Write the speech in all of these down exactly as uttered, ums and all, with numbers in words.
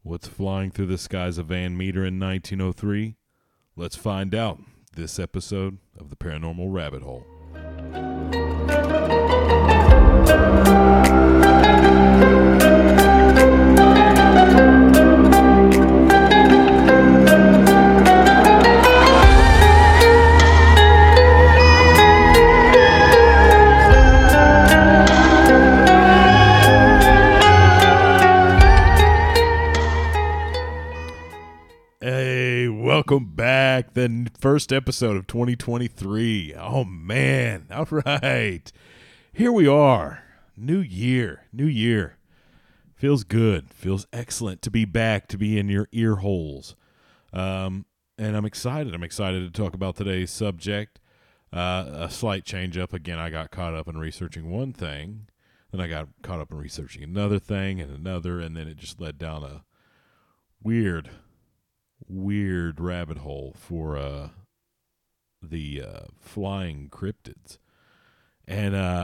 What's flying through the skies of Van Meter in nineteen oh three? Let's find out this episode of the Paranormal Rabbit Hole. Hey, welcome back. The first episode of twenty twenty-three. Oh, man. All right. Here we are. New year. New year. Feels good. Feels excellent to be back, to be in your ear holes. Um, and I'm excited. I'm excited to talk about today's subject. Uh, a slight change up. Again, I got caught up in researching one thing. Then I got caught up in researching another thing and another. And then it just led down a weird... weird rabbit hole for uh the uh flying cryptids. And uh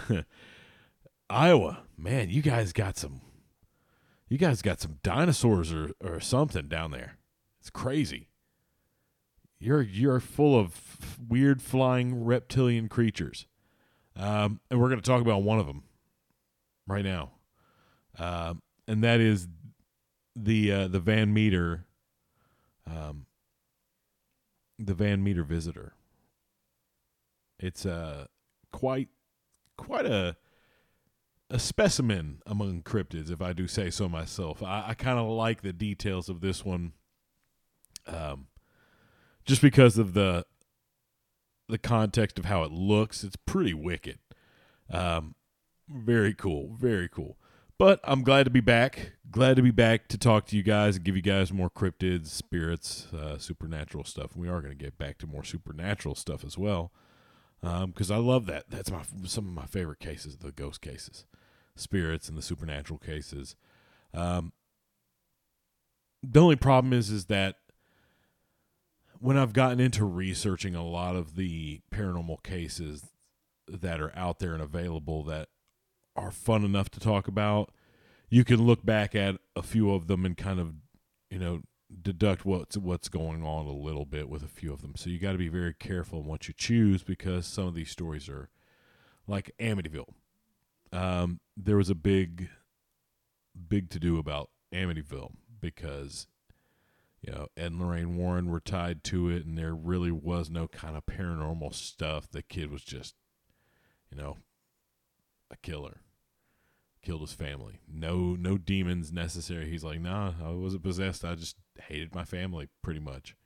Iowa, man, you guys got some you guys got some dinosaurs or, or something down there. It's crazy. You're you're full of weird flying reptilian creatures. Um and we're going to talk about one of them right now. Um and that is the uh the Van Meter Um, the Van Meter Visitor. It's uh, quite quite a a specimen among cryptids, if I do say so myself. I, I kind of like the details of this one, um, just because of the the context of how it looks. It's pretty wicked. Um, very cool, very cool. But I'm glad to be back. Glad to be back to talk to you guys and give you guys more cryptids, spirits, uh, supernatural stuff. We are going to get back to more supernatural stuff as well, because um, I love that. That's my some of my favorite cases, the ghost cases, spirits, and the supernatural cases. Um, the only problem is, is that when I've gotten into researching a lot of the paranormal cases that are out there and available that are fun enough to talk about, you can look back at a few of them and kind of, you know, deduct what's what's going on a little bit with a few of them. So you got to be very careful in what you choose, because some of these stories are like Amityville. Um, there was a big, big to do about Amityville because, you know, Ed and Lorraine Warren were tied to it, and there really was no kind of paranormal stuff. The kid was just, you know, a killer. Killed his family. No no demons necessary. He's like, nah, I wasn't possessed. I just hated my family, pretty much.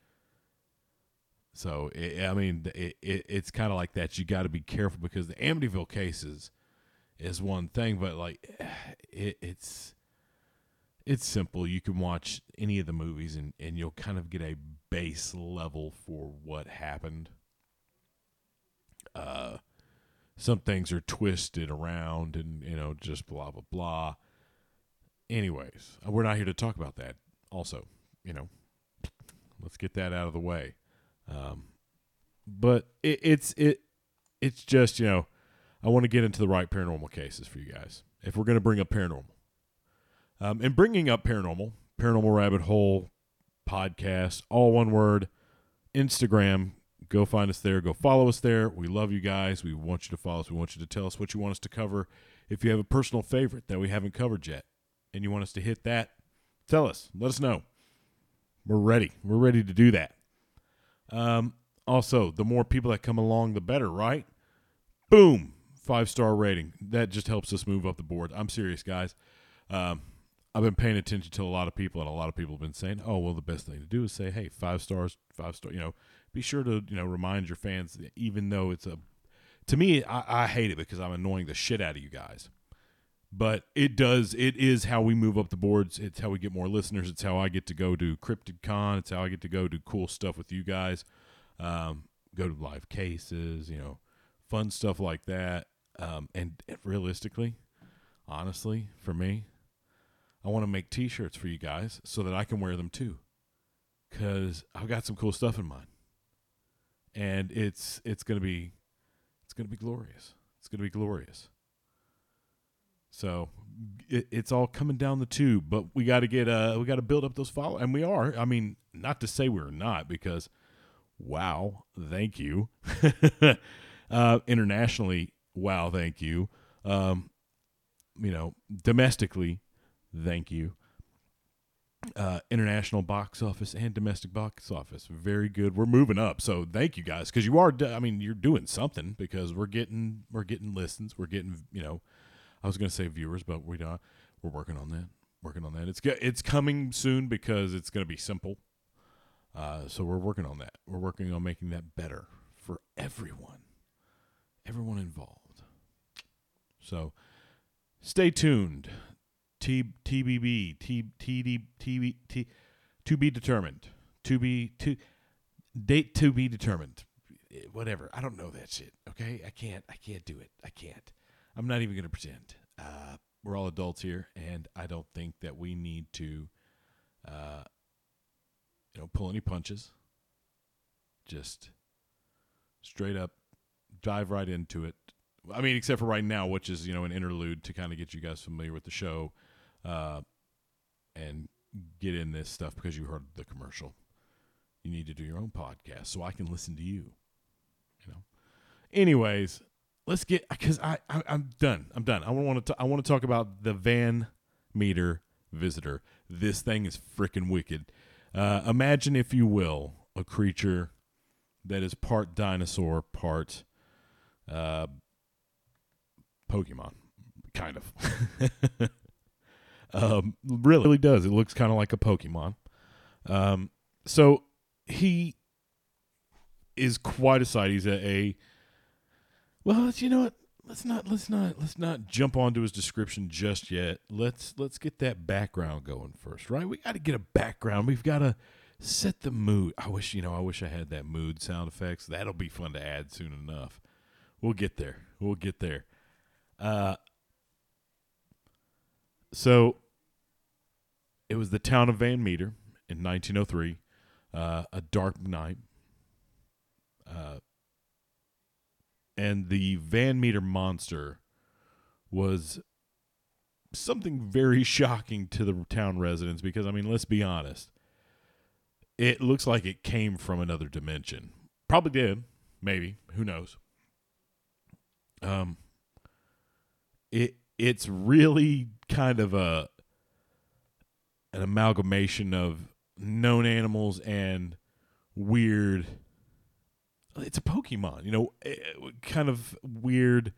So, it, I mean, it, it, it's kind of like that. You got to be careful, because the Amityville cases is one thing, but, like, it, it's it's simple. You can watch any of the movies, and, and you'll kind of get a base level for what happened. Uh... Some things are twisted around and, you know, just blah, blah, blah. Anyways, we're not here to talk about that. Also, you know, let's get that out of the way. Um, but it, it's it it's just, you know, I want to get into the right paranormal cases for you guys, if we're going to bring up paranormal. Um, and bringing up paranormal, Paranormal Rabbit Hole podcast, all one word, Instagram. Go find us there. Go follow us there. We love you guys. We want you to follow us. We want you to tell us what you want us to cover. If you have a personal favorite that we haven't covered yet and you want us to hit that, tell us. Let us know. We're ready. We're ready to do that. Um, also, the more people that come along, the better, right? Boom. Five-star rating. That just helps us move up the board. I'm serious, guys. Um, I've been paying attention to a lot of people, and a lot of people have been saying, oh, well, the best thing to do is say, hey, five stars, five star, you know, be sure to, you know, remind your fans, even though it's a, to me, I, I hate it because I'm annoying the shit out of you guys. But it does, it is how we move up the boards. It's how we get more listeners. It's how I get to go to Cryptid Con. It's how I get to go do cool stuff with you guys. Um, go to live cases, you know, fun stuff like that. Um, and realistically, honestly, for me, I want to make t-shirts for you guys so that I can wear them too. Because I've got some cool stuff in mind. And it's it's gonna be it's gonna be glorious. It's gonna be glorious. So it, it's all coming down the tube, but we got to get uh we got to build up those followers, and we are. I mean, not to say we're not, because wow, thank you. uh, internationally, wow, thank you. Um, you know, domestically, thank you. Uh, international box office and domestic box office, very good. We're moving up, so thank you guys, because you are. I mean, you're doing something, because we're getting we're getting listens. We're getting, you know, I was going to say viewers, but we don't. We're working on that. Working on that. It's it's coming soon, because it's going to be simple. Uh, so we're working on that. We're working on making that better for everyone, everyone involved. So stay tuned. T T B B T T D T B T to be determined. To be to date to be determined. Whatever. I don't know that shit. Okay, I can't. I can't do it. I can't. I'm not even gonna pretend. Uh, we're all adults here, and I don't think that we need to, uh, you know, pull any punches. Just straight up dive right into it. I mean, except for right now, which is, you know, an interlude to kind of get you guys familiar with the show, uh, and get in this stuff, because you heard the commercial. You need to do your own podcast so I can listen to you. You know. Anyways, let's get, because I, I I'm done. I'm done. I want to I want to talk about the Van Meter Visitor. This thing is freaking wicked. Uh, imagine, if you will, a creature that is part dinosaur, part uh, Pokemon, kind of. um, really, really does. It looks kind of like a Pokemon. Um, so he is quite a sight. He's a, a well, you know what? Let's not let's not let's not jump onto his description just yet. Let's let's get that background going first, right? We got to get a background. We've got to set the mood. I wish, you know, I wish I had that mood sound effects. That'll be fun to add soon enough. We'll get there. We'll get there. Uh, so it was the town of Van Meter in nineteen oh three, uh, a dark night. Uh, and the Van Meter monster was something very shocking to the town residents, because, I mean, let's be honest. It looks like it came from another dimension. Probably did. Maybe. Who knows? Um, it it's really kind of a an amalgamation of known animals and weird. It's a Pokemon, you know, kind of weird,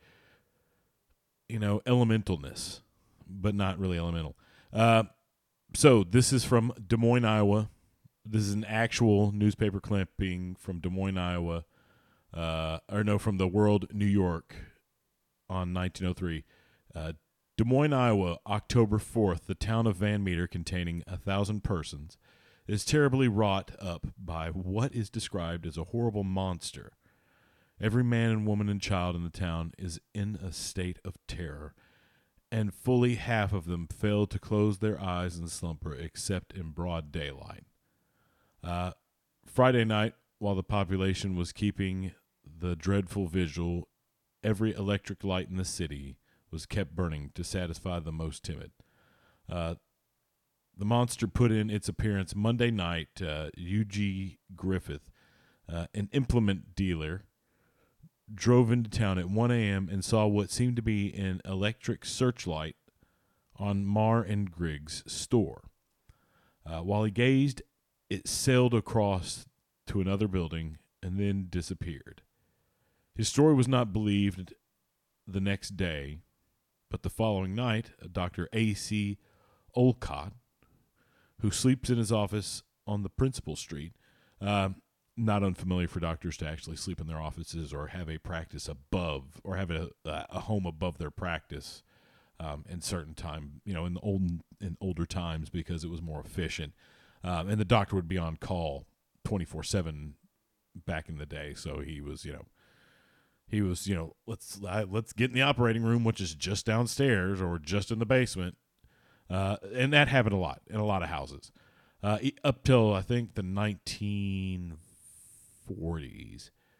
you know, elementalness, but not really elemental. Uh, so this is from Des Moines, Iowa. This is an actual newspaper clipping from Des Moines, Iowa, uh, or no, from the World, New York, on nineteen oh three. Uh, Des Moines, Iowa, October fourth. The town of Van Meter, containing a thousand persons, is terribly wrought up by what is described as a horrible monster. Every man and woman and child in the town is in a state of terror, and fully half of them fail to close their eyes in slumber except in broad daylight. Uh, Friday night, while the population was keeping the dreadful vigil, every electric light in the city was kept burning to satisfy the most timid. Uh, the monster put in its appearance Monday night. uh, U G Griffith, uh, an implement dealer, drove into town at one a.m. and saw what seemed to be an electric searchlight on Marr and Griggs' store. Uh, while he gazed, it sailed across to another building and then disappeared. His story was not believed the next day, but the following night, Doctor A C Olcott, who sleeps in his office on the principal street, uh, not unfamiliar for doctors to actually sleep in their offices or have a practice above, or have a, a home above their practice um, in certain time, you know, in the old in older times, because it was more efficient. Um, and the doctor would be on call twenty-four seven back in the day, so he was, you know, he was, you know, let's uh, let's get in the operating room, which is just downstairs or just in the basement. Uh, and that happened a lot in a lot of houses. Uh, up till, I think, the nineteen forties,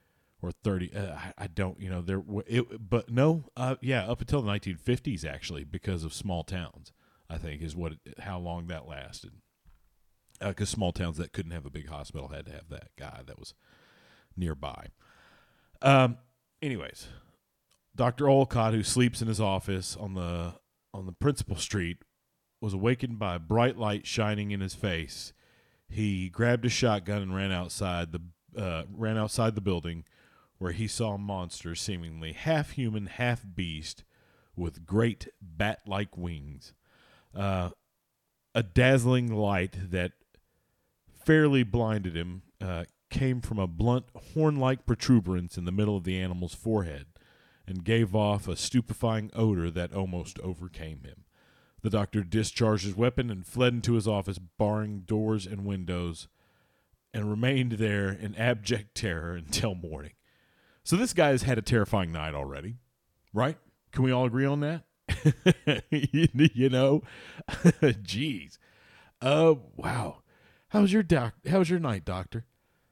or thirty. Uh, I, I don't, you know, there. It, but no, uh, yeah, up until the nineteen fifties actually, because of small towns. I think is what it, how long that lasted. Because uh, small towns that couldn't have a big hospital had to have that guy that was nearby. Um. Anyways, Doctor Olcott, who sleeps in his office on the on the principal street, was awakened by a bright light shining in his face. He grabbed a shotgun and ran outside the uh, ran outside the building, where he saw a monster, seemingly half human, half beast, with great bat-like wings. Uh, a dazzling light that fairly blinded him uh, came from a blunt, horn-like protuberance in the middle of the animal's forehead and gave off a stupefying odor that almost overcame him. The doctor discharged his weapon and fled into his office, barring doors and windows, and remained there in abject terror until morning. So this guy has had a terrifying night already, right? Can we all agree on that? you, you know? Jeez. Uh, wow. How's your doc? How's your night, doctor?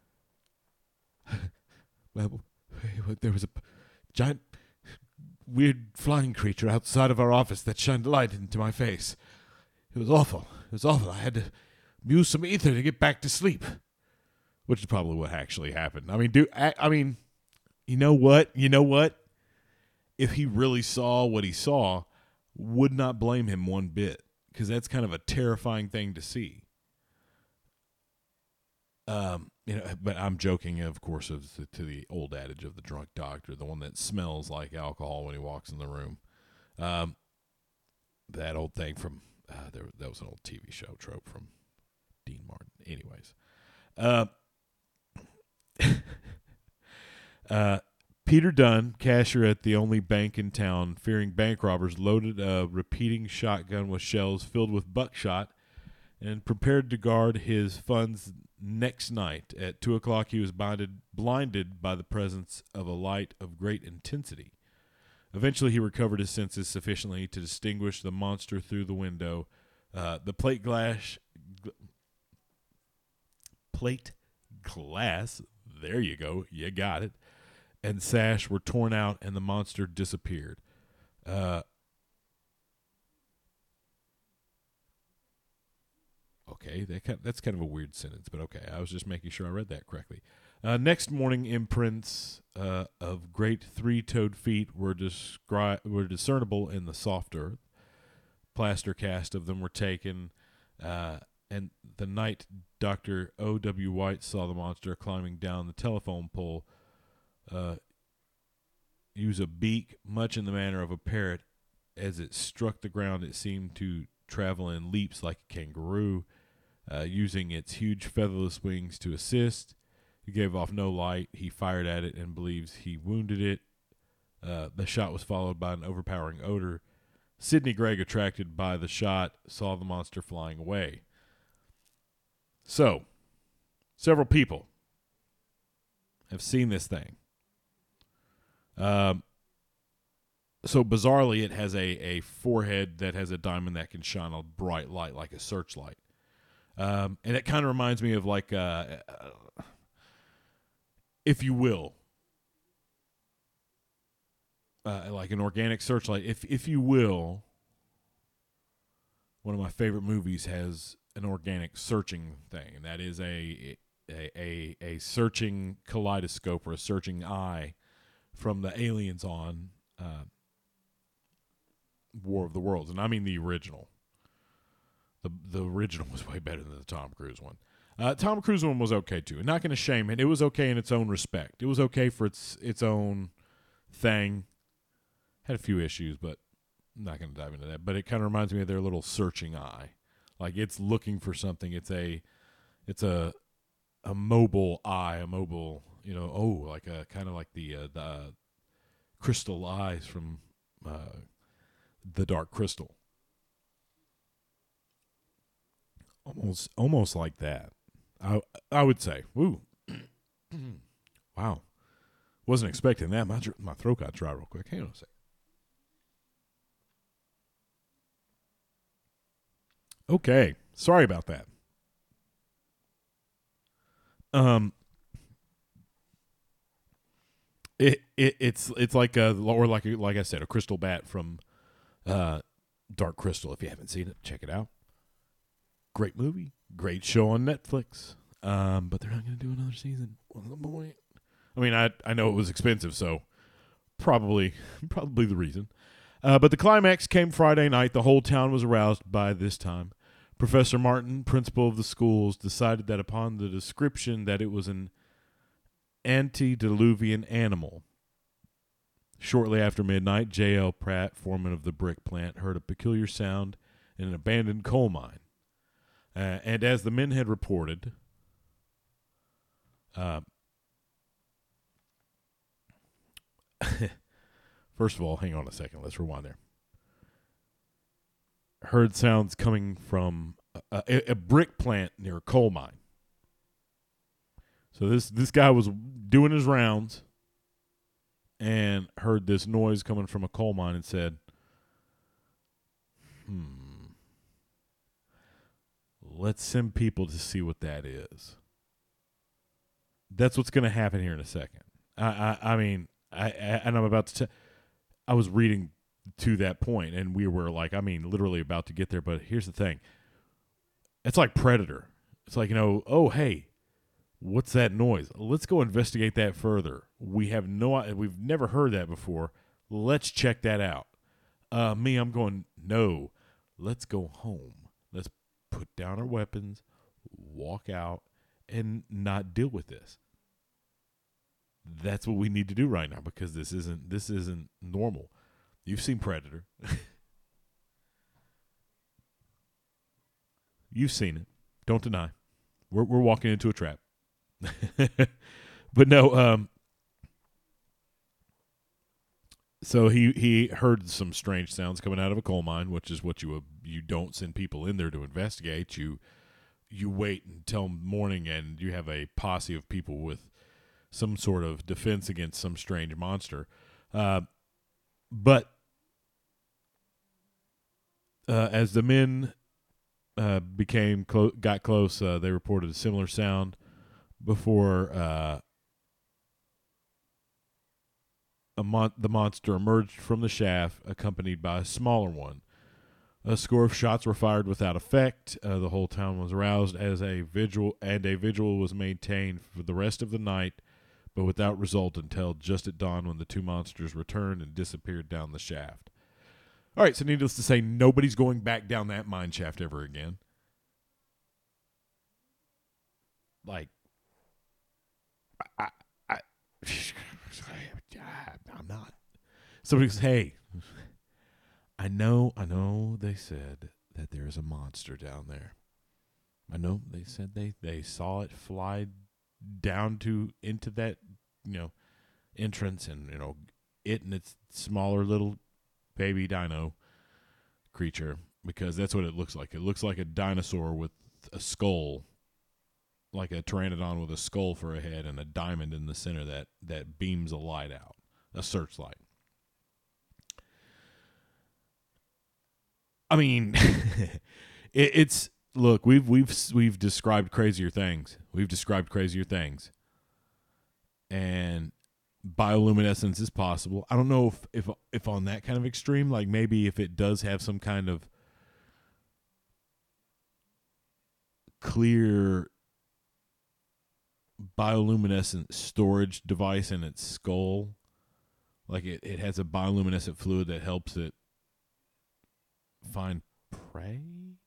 Well, there was a giant, weird flying creature outside of our office that shined light into my face. It was awful. It was awful. I had to use some ether to get back to sleep, which is probably what actually happened. I mean, do I, I mean, you know what? You know what? If he really saw what he saw, would not blame him one bit, because that's kind of a terrifying thing to see. Um, you know, but I'm joking, of course, of the, to the old adage of the drunk doctor, the one that smells like alcohol when he walks in the room. Um, that old thing from uh, there, that was an old T V show trope from Dean Martin. Anyways, uh, uh, Peter Dunn, cashier at the only bank in town, fearing bank robbers, loaded a repeating shotgun with shells filled with buckshot and prepared to guard his funds. Next night at two o'clock, he was blinded, blinded by the presence of a light of great intensity. Eventually, he recovered his senses sufficiently to distinguish the monster through the window. Uh, the plate glass, gl- plate glass, there you go, you got it, and sash were torn out, and the monster disappeared. Uh, Okay, that kind, that's kind of a weird sentence, but okay. I was just making sure I read that correctly. Uh, next morning, imprints uh, of great three-toed feet were, descri- were discernible in the soft earth. Plaster cast of them were taken, uh, and the night Doctor O W. White saw the monster climbing down the telephone pole, uh, use a beak much in the manner of a parrot. As it struck the ground, it seemed to travel in leaps like a kangaroo. Uh, using its huge featherless wings to assist. He gave off no light. He fired at it and believes he wounded it. Uh, the shot was followed by an overpowering odor. Sidney Gregg, attracted by the shot, saw the monster flying away. So, several people have seen this thing. Um, so, bizarrely, it has a, a forehead that has a diamond that can shine a bright light like a searchlight. Um, and it kind of reminds me of like, uh, uh, if you will, uh, like an organic searchlight. If if you will, one of my favorite movies has an organic searching thing, and that is a a a, a searching kaleidoscope or a searching eye from the aliens on uh, War of the Worlds, and I mean the original. The the original was way better than the Tom Cruise one. Uh, Tom Cruise one was okay too. Not going to shame it. It was okay in its own respect. It was okay for its its own thing. Had a few issues, but I'm not going to dive into that. But it kind of reminds me of their little searching eye. Like it's looking for something. It's a it's a a mobile eye, a mobile, you know, oh, like a kind of like the uh, the uh, crystal eyes from uh, The Dark Crystal. Almost, almost like that. I, I would say. Woo, wow, wasn't expecting that. My my throat got dry real quick. Hang on a second. Okay, sorry about that. Um, It, it it's it's like a or like a, like I said, a crystal bat from uh, Dark Crystal. If you haven't seen it, check it out. Great movie, great show on Netflix. Um, but they're not going to do another season. I mean, I I know it was expensive, so probably probably the reason. Uh, but the climax came Friday night. The whole town was aroused by this time. Professor Martin, principal of the schools, decided that upon the description that it was an antediluvian animal. Shortly after midnight, J L. Pratt, foreman of the brick plant, heard a peculiar sound in an abandoned coal mine. Uh, and as the men had reported, uh, first of all, hang on a second. Let's rewind there. Heard sounds coming from a, a, a brick plant near a coal mine. So this this guy was doing his rounds and heard this noise coming from a coal mine and said, hmm, let's send people to see what that is. That's what's going to happen here in a second. I I, I mean, I, I and I'm about to t- I was reading to that point, and we were like, I mean, literally about to get there, but here's the thing. It's like Predator. It's like, you know, oh, hey, what's that noise? Let's go investigate that further. We have no, we've never heard that before. Let's check that out. Uh, me, I'm going, no, let's go home. Let's put down our weapons, walk out, and not deal with this. That's what we need to do right now, because this isn't, this isn't normal. You've seen Predator. You've seen it. Don't deny. We're we're walking into a trap. But no, um, so he, he heard some strange sounds coming out of a coal mine, which is what you uh, you don't send people in there to investigate. You you wait until morning, and you have a posse of people with some sort of defense against some strange monster. Uh, but uh, as the men uh, became clo- got close, uh, they reported a similar sound before uh, a mon- the monster emerged from the shaft, accompanied by a smaller one. A score of shots were fired without effect. Uh, the whole town was aroused as a vigil, and a vigil was maintained for the rest of the night, but without result until just at dawn, when the two monsters returned and disappeared down the shaft. All right, so needless to say, nobody's going back down that mine shaft ever again. Like, I, I, I'm not. Somebody goes, hey, I know, I know they said that there is a monster down there. I know they said they, they saw it fly down to into that, you know, entrance, and, you know, it and its smaller little baby dino creature, because that's what it looks like. It looks like a dinosaur with a skull, like a pteranodon with a skull for a head and a diamond in the center that, that beams a light out, a searchlight. I mean, it, it's look, we've we've we've described crazier things. We've described crazier things, and bioluminescence is possible. I don't know if, if if on that kind of extreme, like maybe if it does have some kind of clear bioluminescent storage device in its skull, like it, it has a bioluminescent fluid that helps it find prey.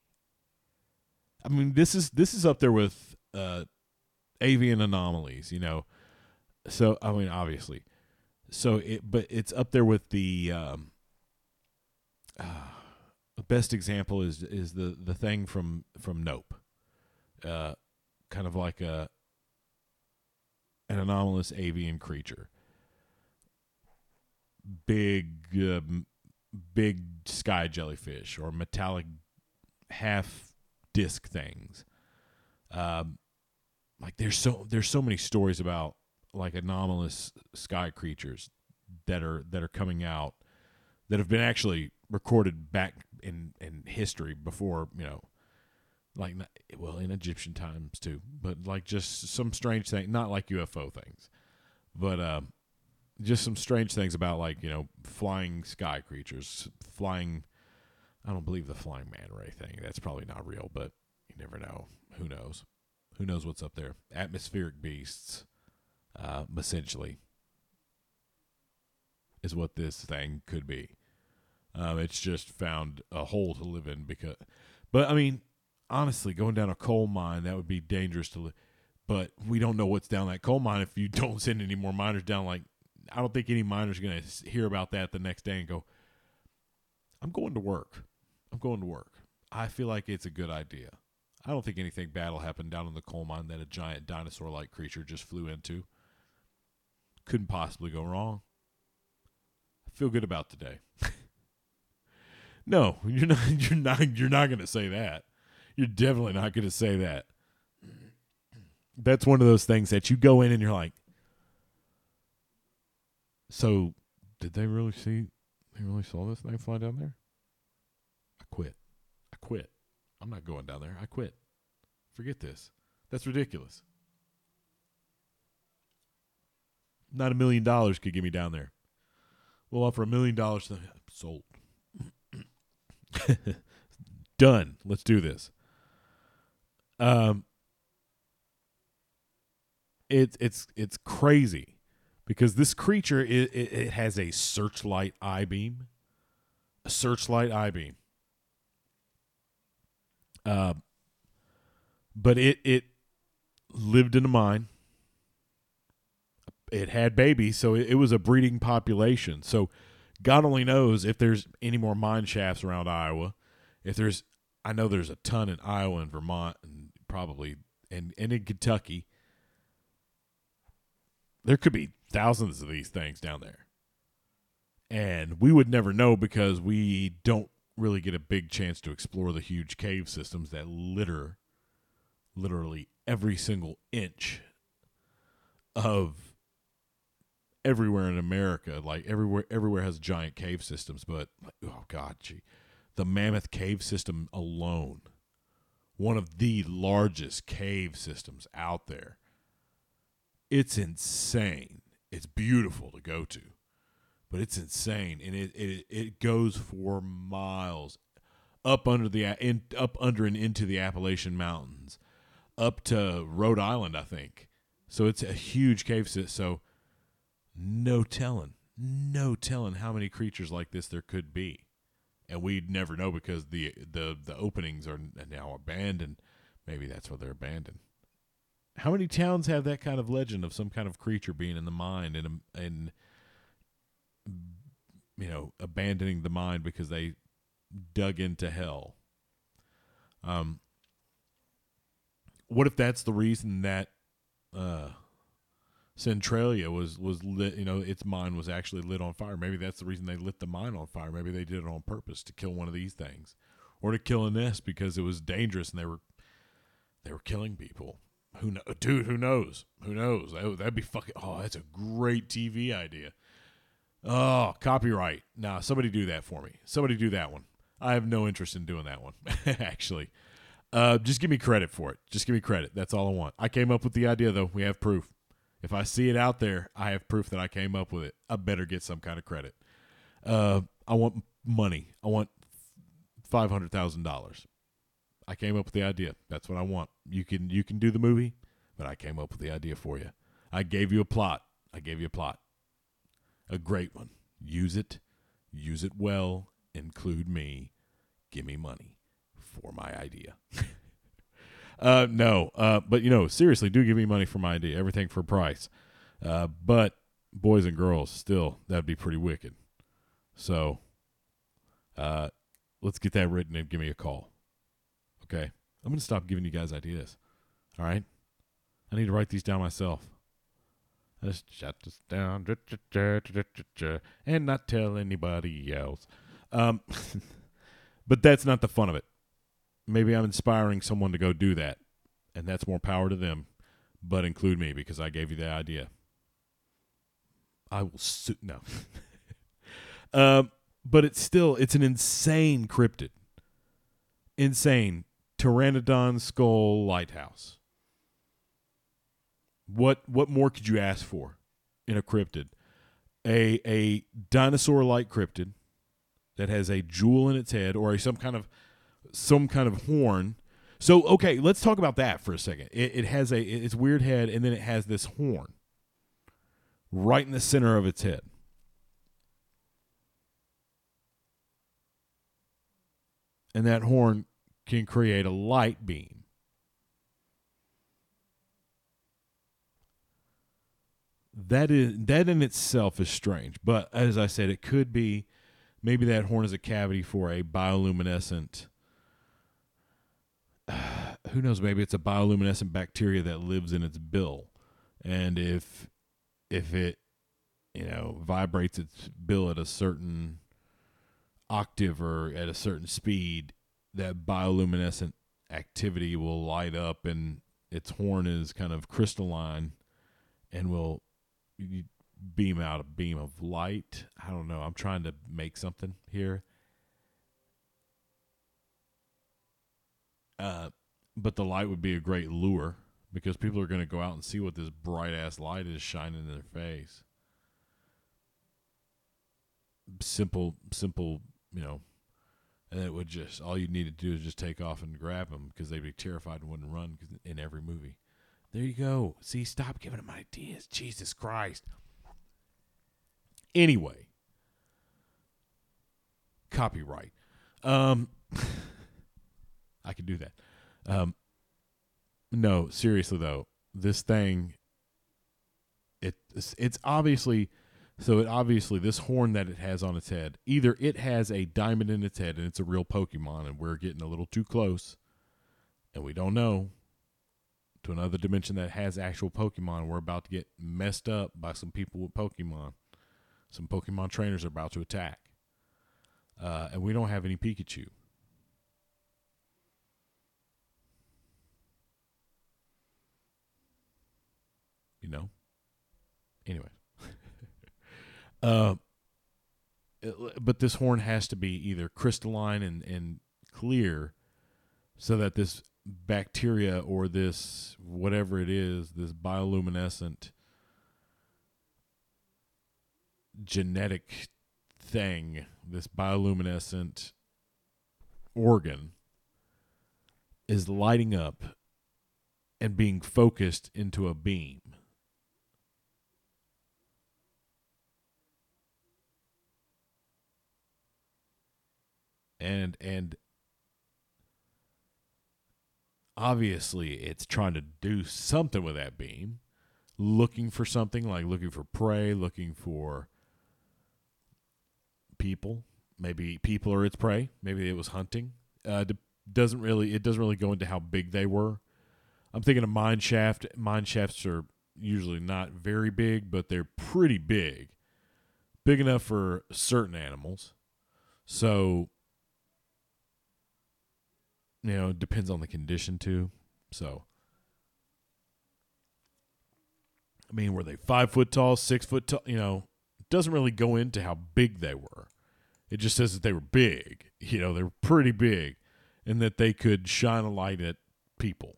I mean, this is this is up there with uh, avian anomalies, you know. So I mean, obviously, so it, but it's up there with the um, uh, the best example is is the the thing from from Nope, uh, kind of like a an anomalous avian creature, big uh, big sky jellyfish or metallic half disc things. Um, like there's so there's so many stories about like anomalous sky creatures that are that are coming out that have been actually recorded back in, in history before, you know, like, well, in Egyptian times too, but like just some strange thing, not like U F O things, but um, just some strange things about, like, you know, flying sky creatures, flying. I don't believe the flying man ray thing. That's probably not real, but you never know. Who knows? Who knows what's up there? Atmospheric beasts, uh, essentially, is what this thing could be. Um, it's just found a hole to live in because, but I mean, honestly, going down a coal mine, that would be dangerous to live. But we don't know what's down that coal mine if you don't send any more miners down. Like, I don't think any miner's going to hear about that the next day and go, I'm going to work. I'm going to work. I feel like it's a good idea. I don't think anything bad will happen down in the coal mine that a giant dinosaur-like creature just flew into. Couldn't possibly go wrong. I feel good about today. No, you're not. You're not. You're not going to say that. You're definitely not going to say that. That's one of those things that you go in and you're like, so did they really see? They really saw this thing fly down there? I quit. I quit. I'm not going down there. I quit. Forget this. That's ridiculous. Not a million dollars could get me down there. We'll offer a million dollars. Sold. Done. Let's do this. Um. It's it's it's crazy because this creature it, it, it has a searchlight eye beam, a searchlight eye beam. Uh, but it it lived in a mine. It had babies, so it, it was a breeding population. So God only knows if there's any more mine shafts around Iowa. If there's, I know there's a ton in Iowa and Vermont and probably and and in Kentucky. There could be thousands of these things down there. And we would never know because we don't really get a big chance to explore the huge cave systems that litter literally every single inch of everywhere in America. Like everywhere everywhere has giant cave systems, but oh god, gee. The Mammoth Cave system alone, one of the largest cave systems out there. It's insane. It's beautiful to go to, but it's insane, and it it, it goes for miles up under the in, up under and into the Appalachian Mountains, up to Rhode Island, I think. So it's a huge cave system. So no telling, no telling how many creatures like this there could be, and we'd never know because the the the openings are now abandoned. Maybe that's why they're abandoned. How many towns have that kind of legend of some kind of creature being in the mine and and you know abandoning the mine because they dug into hell? Um, what if that's the reason that uh, Centralia was was lit? You know, its mine was actually lit on fire. Maybe that's the reason they lit the mine on fire. Maybe they did it on purpose to kill one of these things, or to kill a nest because it was dangerous and they were they were killing people. Who know, dude? Who knows? Who knows? That, that'd be fucking. Oh, that's a great T V idea. Oh, copyright. Nah, somebody do that for me. Somebody do that one. I have no interest in doing that one. Actually, uh, just give me credit for it. Just give me credit. That's all I want. I came up with the idea, though. We have proof. If I see it out there, I have proof that I came up with it. I better get some kind of credit. Uh, I want money. I want five hundred thousand dollars. I came up with the idea. That's what I want. You can you can do the movie, but I came up with the idea for you. I gave you a plot. I gave you a plot. A great one. Use it. Use it well. Include me. Give me money for my idea. uh, no, uh, but, you know, seriously, do give me money for my idea. Everything for a price. Uh, but boys and girls, still, that'd be pretty wicked. So uh, let's get that written and give me a call. Okay, I'm going to stop giving you guys ideas. All right? I need to write these down myself. I just jot this down and not tell anybody else. Um, but that's not the fun of it. Maybe I'm inspiring someone to go do that, and that's more power to them, but include me because I gave you the idea. I will sue. No. um, but it's still, it's an insane cryptid. Insane. Pteranodon Skull Lighthouse. What what more could you ask for in a cryptid? a a dinosaur-like cryptid that has a jewel in its head or a, some kind of some kind of horn. So okay, let's talk about that for a second. It, it has a its weird head, and then it has this horn right in the center of its head. And that horn can create a light beam. That is that in itself is strange, but as I said, it could be maybe that horn is a cavity for a bioluminescent. Uh, who knows? Maybe it's a bioluminescent bacteria that lives in its bill, and if if it you know vibrates its bill at a certain octave or at a certain speed, that bioluminescent activity will light up, and its horn is kind of crystalline and will beam out a beam of light. I don't know. I'm trying to make something here. Uh, but the light would be a great lure because people are going to go out and see what this bright ass light is shining in their face. Simple, simple, you know, and it would just, all you need to do is just take off and grab them because they'd be terrified and wouldn't run in every movie. There you go. See, stop giving them ideas. Jesus Christ. Anyway, copyright. Um, I could do that. Um, no, seriously though, this thing, it it's obviously, so it obviously this horn that it has on its head, either it has a diamond in its head and it's a real Pokemon, and we're getting a little too close, and we don't know, to another dimension that has actual Pokemon. We're about to get messed up by some people with Pokemon. Some Pokemon trainers are about to attack. Uh, and we don't have any Pikachu. You know? Anyway. uh, it, but this horn has to be either crystalline and, and clear so that this bacteria or this whatever it is, this bioluminescent genetic thing, this bioluminescent organ is lighting up and being focused into a beam. And and obviously it's trying to do something with that beam, looking for something, like looking for prey, looking for people. Maybe people are its prey. Maybe it was hunting. Uh, doesn't really. It doesn't really go into how big they were. I'm thinking of mine shaft. Mine shafts are usually not very big, but they're pretty big, big enough for certain animals. So, you know, it depends on the condition too. So, I mean, were they five foot tall, six foot tall? You know, it doesn't really go into how big they were. It just says that they were big. You know, they were pretty big, and that they could shine a light at people.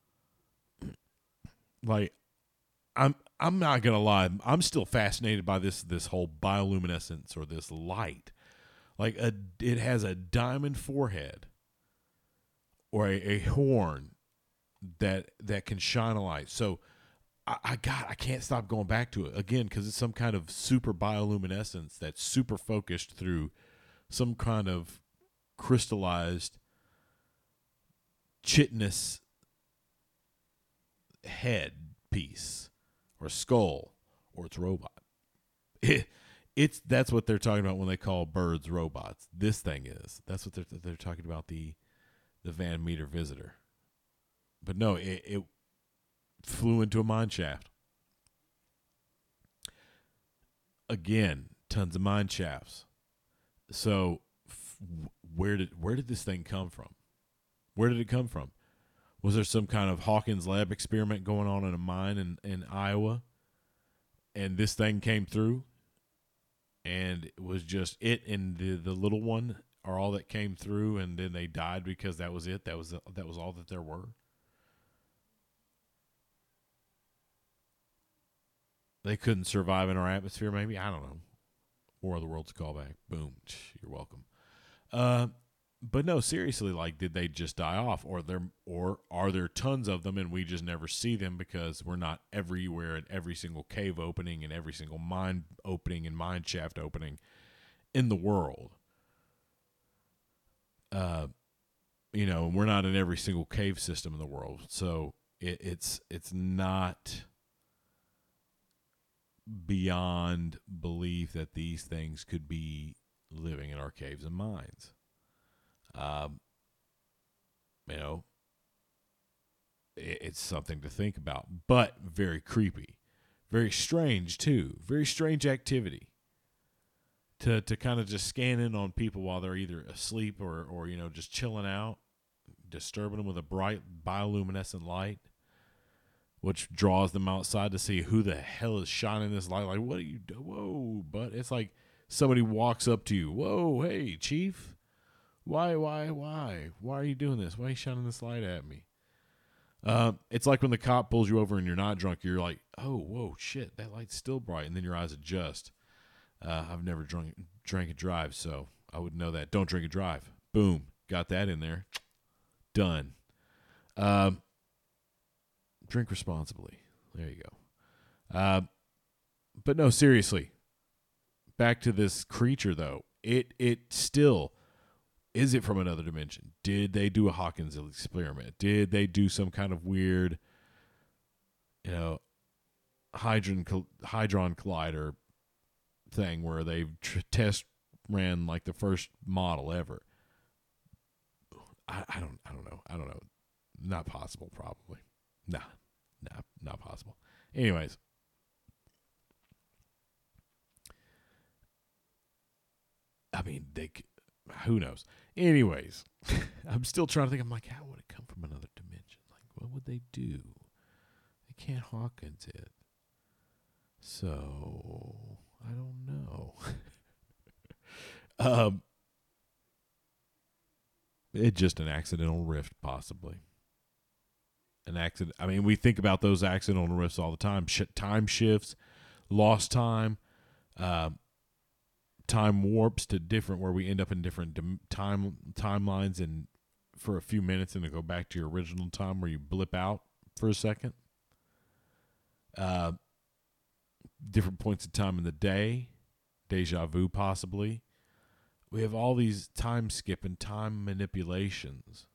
Like, I'm I'm not gonna lie, I'm still fascinated by this this whole bioluminescence or this light. Like a, it has a diamond forehead or a, a horn that that can shine a light. So I, I got I can't stop going back to it again because it's some kind of super bioluminescence that's super focused through some kind of crystallized chitinous head piece or skull or its robot. It, it's that's what they're talking about when they call birds robots. This thing is. That's what they're they're talking about, the the Van Meter visitor. But no, it, it flew into a mine shaft. Again, tons of mine shafts. So f- where did where did this thing come from? Where did it come from? Was there some kind of Hawkins lab experiment going on in a mine in, in Iowa, and this thing came through, and it was just it and the, the little one are all that came through, and then they died because that was it? That was that was all that there were? they couldn't survive in our atmosphere, maybe. I don't know. War of the Worlds callback. Boom. You're welcome. Uh, but no, seriously, like, did they just die off, or there, or are there tons of them and we just never see them because we're not everywhere at every single cave opening and every single mine opening and mine shaft opening in the world? Uh, you know, we're not in every single cave system in the world, so it, it's it's not beyond belief that these things could be living in our caves and mines. Um, you know, it, it's something to think about, but very creepy, very strange too. Very strange activity to to kind of just scan in on people while they're either asleep or or you know just chilling out, disturbing them with a bright bioluminescent light, which draws them outside to see who the hell is shining this light. Like, what are you doing? Whoa, but it's like somebody walks up to you. Whoa, hey, Chief. Why, why, why? Why are you doing this? Why are you shining this light at me? Uh, it's like when the cop pulls you over and you're not drunk. You're like, oh, whoa, shit, that light's still bright. And then your eyes adjust. Uh, I've never drunk, drank and drive, so I wouldn't know that. Don't drink and drive. Boom. Got that in there. Done. Um, drink responsibly. There you go. Uh, but no, seriously. Back to this creature, though. It it still, is it from another dimension? Did they do a Hawkins experiment? Did they do some kind of weird, you know, hydron hadron collider thing where they tr- test ran like the first model ever? I, I don't I don't know. I don't know. Not possible, probably. Nah, nah, not possible. Anyways, I mean, they. Who knows? Anyways, I'm still trying to think. I'm like, how would it come from another dimension? Like, what would they do? They can't Hawkins it. So I don't know. um, it's just an accidental rift, possibly. An accident. I mean, we think about those accidental rifts all the time. Sh- time shifts, lost time, uh, time warps to different, where we end up in different dim- time timelines, and for a few minutes, and to go back to your original time where you blip out for a second. Uh, different points of time in the day, deja vu, possibly. We have all these time skip and time manipulations.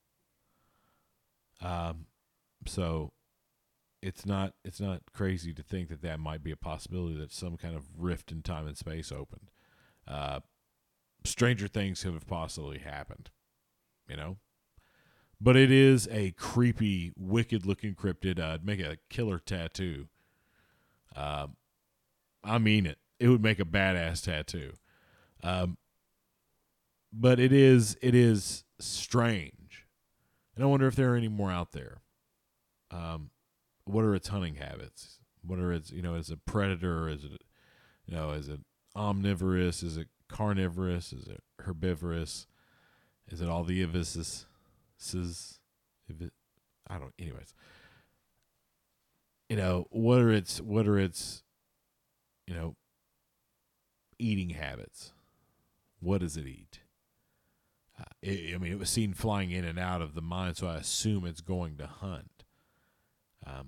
Um. So it's not it's not crazy to think that that might be a possibility, that some kind of rift in time and space opened. Uh, stranger things could have possibly happened, you know? But it is a creepy, wicked-looking cryptid. Uh, it'd make a killer tattoo. Uh, I mean it. It would make a badass tattoo. Um, but it is it is strange. And I wonder if there are any more out there. Um, what are its hunting habits? What are its, you know, is it predator? Is it, you know, is it omnivorous? Is it carnivorous? Is it herbivorous? Is it all the avices? If it, I don't. Anyways, you know, what are its what are its, you know, eating habits? What does it eat? Uh, it, I mean, it was seen flying in and out of the mine, so I assume it's going to hunt. Um,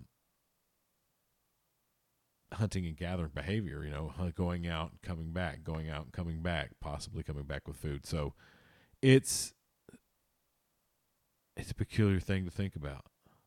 hunting and gathering behavior, you know, going out and coming back, going out and coming back, possibly coming back with food. So it's it's a peculiar thing to think about.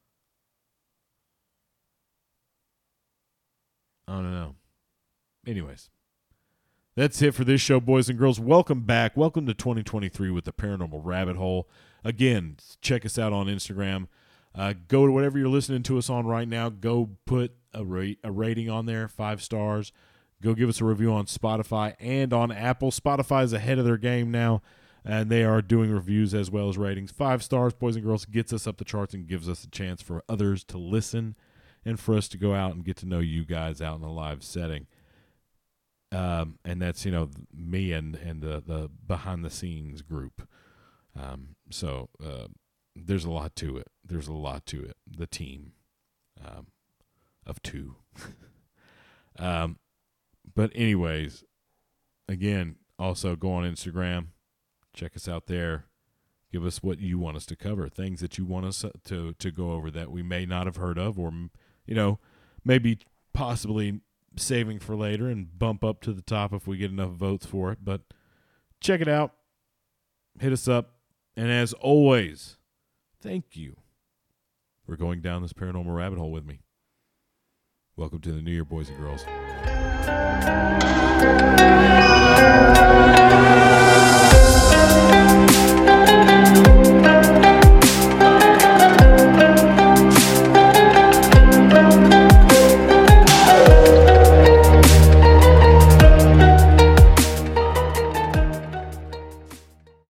I don't know. Anyways, that's it for this show, boys and girls. Welcome back. Welcome to twenty twenty-three with the Paranormal Rabbit Hole. Again, check us out on Instagram. Uh, go to whatever you're listening to us on right now. Go put a, rate, a rating on there, five stars. Go give us a review on Spotify and on Apple. Spotify is ahead of their game now, and they are doing reviews as well as ratings. Five stars, boys and girls, gets us up the charts and gives us a chance for others to listen and for us to go out and get to know you guys out in a live setting. Um, and that's, you know, me and, and the, the behind-the-scenes group. Um, so uh, there's a lot to it. There's a lot to it. The team um, of two. Um, but anyways, again, also go on Instagram, check us out there. Give us what you want us to cover, things that you want us to to go over that we may not have heard of, or you know, maybe possibly saving for later and bump up to the top if we get enough votes for it. But check it out. Hit us up. And as always, thank you for going down this paranormal rabbit hole with me. Welcome to the New Year, boys and girls.